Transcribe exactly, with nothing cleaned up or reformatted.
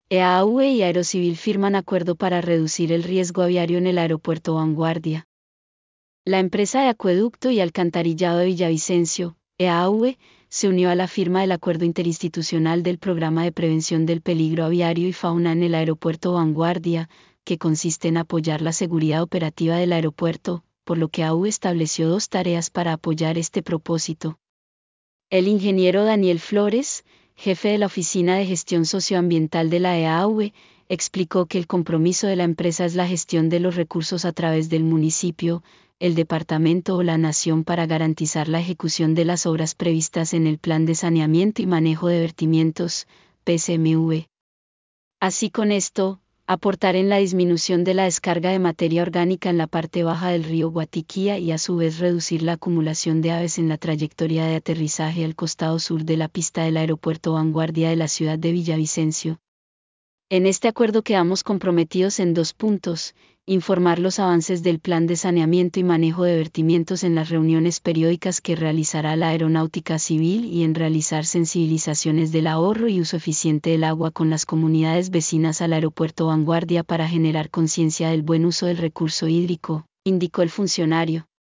E A V y Aerocivil firman acuerdo para reducir el riesgo aviario en el aeropuerto Vanguardia. La empresa de acueducto y alcantarillado de Villavicencio, E A V, se unió a la firma del acuerdo interinstitucional del Programa de Prevención del Peligro Aviario y Fauna en el aeropuerto Vanguardia, que consiste en apoyar la seguridad operativa del aeropuerto, por lo que A V estableció dos tareas para apoyar este propósito. El ingeniero Daniel Flores, jefe de la Oficina de Gestión Socioambiental de la E A V, explicó que el compromiso de la empresa es la gestión de los recursos a través del municipio, el departamento o la nación para garantizar la ejecución de las obras previstas en el Plan de Saneamiento y Manejo de Vertimientos, P S M V. Así con esto, aportar en la disminución de la descarga de materia orgánica en la parte baja del río Guatiquía y a su vez reducir la acumulación de aves en la trayectoria de aterrizaje al costado sur de la pista del aeropuerto Vanguardia de la ciudad de Villavicencio. En este acuerdo quedamos comprometidos en dos puntos: informar los avances del Plan de Saneamiento y Manejo de Vertimientos en las reuniones periódicas que realizará la Aeronáutica Civil y en realizar sensibilizaciones del ahorro y uso eficiente del agua con las comunidades vecinas al aeropuerto Vanguardia para generar conciencia del buen uso del recurso hídrico, indicó el funcionario.